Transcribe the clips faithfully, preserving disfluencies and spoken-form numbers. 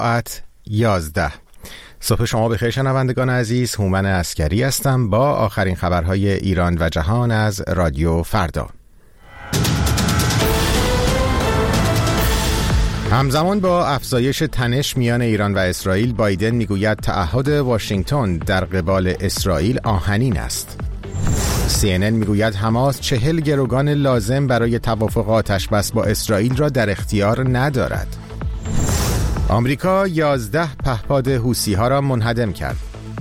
ساعت یازده. صبح شما بخیر شنوندگان عزیز، هومن عسکری هستم با آخرین خبرهای ایران و جهان از رادیو فردا. همزمان با افزایش تنش میان ایران و اسرائیل، بایدن میگوید تعهد واشنگتن در قبال اسرائیل آهنین است. سی ان ان میگوید حماس چهل گروگان لازم برای توافق آتشبس با اسرائیل را در اختیار ندارد. آمریکا یازده پهپاد حوثی ها را منهدم کرد.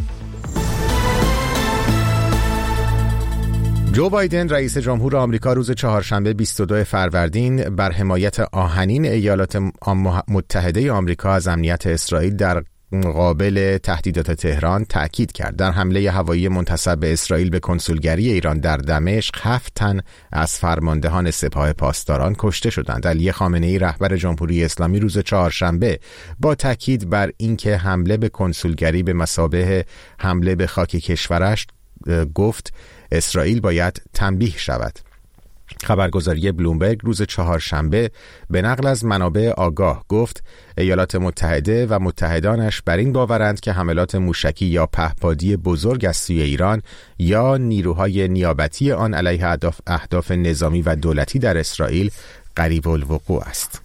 جو بایدن رئیس جمهور آمریکا روز چهارشنبه بیست و دوم فروردین بر حمایت آهنین ایالات متحده آمریکا از امنیت اسرائیل در مقابل تهدیدات تهران تأکید کرد. در حمله هوایی منتسب به اسرائیل به کنسولگری ایران در دمشق هفت تن از فرماندهان سپاه پاسداران کشته شدند. علی خامنه‌ای رهبر جمهوری اسلامی روز چهارشنبه با تأکید بر اینکه حمله به کنسولگری به مثابه حمله به خاک کشورش گفت اسرائیل باید تنبیه شود. خبرگزاری بلومبرگ روز چهارشنبه به نقل از منابع آگاه گفت ایالات متحده و متحدانش بر این باورند که حملات موشکی یا پهپادی بزرگ از سوی ایران یا نیروهای نیابتی آن علیه اهداف, اهداف نظامی و دولتی در اسرائیل قریب الوقوع است.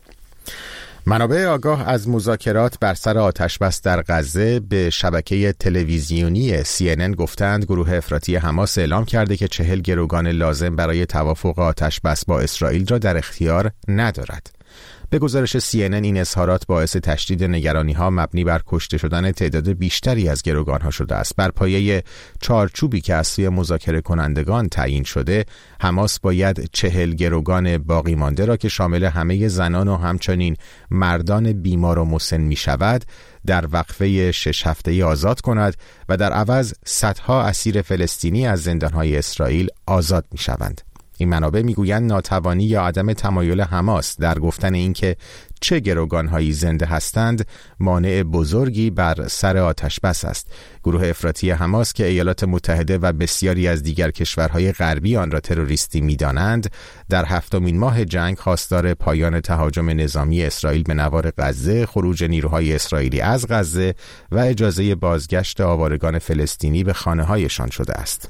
منابع آگاه از مذاکرات بر سر آتشبس در غزه به شبکه تلویزیونی سی ان ان گفتند گروه افراطی حماس اعلام کرده که چهل گروگان لازم برای توافق آتشبس با اسرائیل را در اختیار ندارد. به گزارش سی ان ان این اظهارات باعث تشدید نگرانی‌ها مبنی بر کشته شدن تعداد بیشتری از گروگان‌ها شده است. بر پایه چارچوبی که از سوی مذاکره کنندگان تعیین شده، حماس باید چهل گروگان باقی مانده را که شامل همه زنان و همچنین مردان بیمار و مسن می‌شود در وقفه شش هفته‌ای آزاد کند و در عوض صدها اسیر فلسطینی از زندان‌های اسرائیل آزاد می‌شوند. این منابع میگویند ناتوانی یا عدم تمایل حماس در گفتن اینکه چه گروگان‌هایی زنده هستند مانع بزرگی بر سر آتشبس است. گروه افراطی حماس که ایالات متحده و بسیاری از دیگر کشورهای غربی آن را تروریستی می‌دانند، در هفتمین ماه جنگ خواستار پایان تهاجم نظامی اسرائیل به نوار غزه، خروج نیروهای اسرائیلی از غزه و اجازه بازگشت آوارگان فلسطینی به خانه‌هایشان شده است.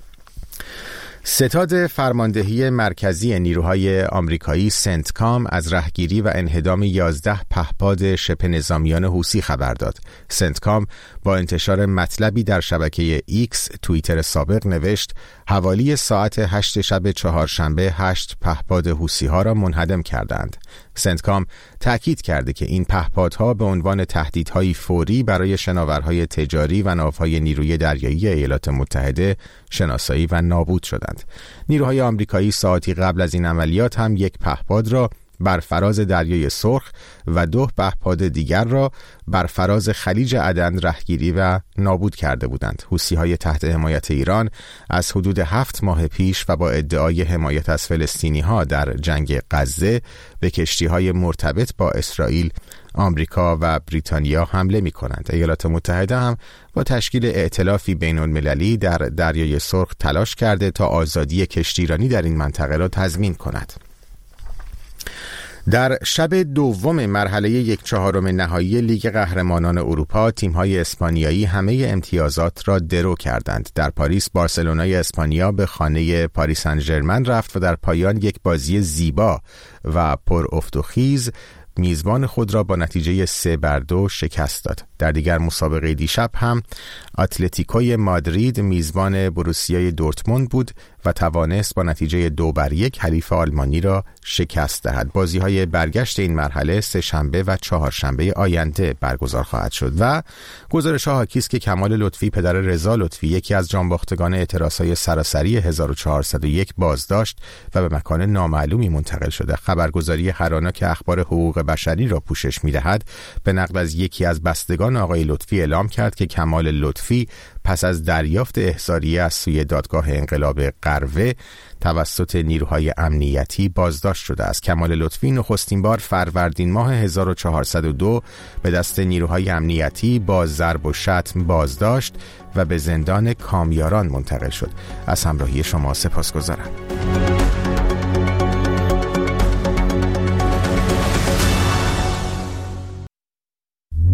ستاد فرماندهی مرکزی نیروهای آمریکایی سنتکام از رهگیری و انهدام یازده پهپاد شبه نظامیان حوثی خبر داد. سنتکام با انتشار مطلبی در شبکه ایکس توییتر سابق نوشت حوالی ساعت هشت شب چهارشنبه هشت پهپاد حوثی ها را منهدم کردند. سنتکام تأکید کرده که این پهپادها به عنوان تهدیدهای فوری برای شناورهای تجاری و ناوهای نیروی دریایی ایالات متحده شناسایی و نابود شدند. نیروهای آمریکایی ساعتی قبل از این عملیات هم یک پهپاد را بر فراز دریای سرخ و دو پهپاد دیگر را بر فراز خلیج عدن رهگیری و نابود کرده بودند. حوثی‌های تحت حمایت ایران از حدود هفت ماه پیش و با ادعای حمایت از فلسطینی‌ها در جنگ غزه به کشتی‌های مرتبط با اسرائیل، آمریکا و بریتانیا حمله می‌کنند. ایالات متحده هم با تشکیل ائتلافی بین‌المللی در دریای سرخ تلاش کرده تا آزادی کشتیرانی در این منطقه را تضمین کند. در شب دوم مرحله یک چهارم نهایی لیگ قهرمانان اروپا، تیم‌های اسپانیایی همه امتیازات را درو کردند. در پاریس بارسلونای اسپانیا به خانه پاریس سن ژرمن رفت و در پایان یک بازی زیبا و پر افت و خیز میزبان خود را با نتیجه سه بر دو شکست داد. در دیگر مسابقه دیشب هم اتلتیکوی مادرید میزبان بروسیای دورتموند بود و توانست با نتیجه دو بر یک حریف آلمانی را شکست دهد. بازی های برگشت این مرحله سه شنبه و چهار شنبه آینده برگزار خواهد شد. و گزارش ها حاکی است که کمال لطفی پدر رضا لطفی، یکی از جانباختگان اعتراضهای سراسری هزار و چهارصد و یک، بازداشت و به مکان نامعلومی منتقل شده. خبرگزاری هرانا که اخبار حقوق بشری را پوشش می‌دهد به نقل از یکی از بستگان آقای لطفی اعلام کرد که کمال لطفی پس از دریافت احضاریه از سوی دادگاه انقلاب قروه توسط نیروهای امنیتی بازداشت شده است. کمال لطفی نخستین بار فروردین ماه هزار و چهارصد و دو به دست نیروهای امنیتی با ضرب و شتم بازداشت و به زندان کامیاران منتقل شد. از همراهی شما سپاسگزارم.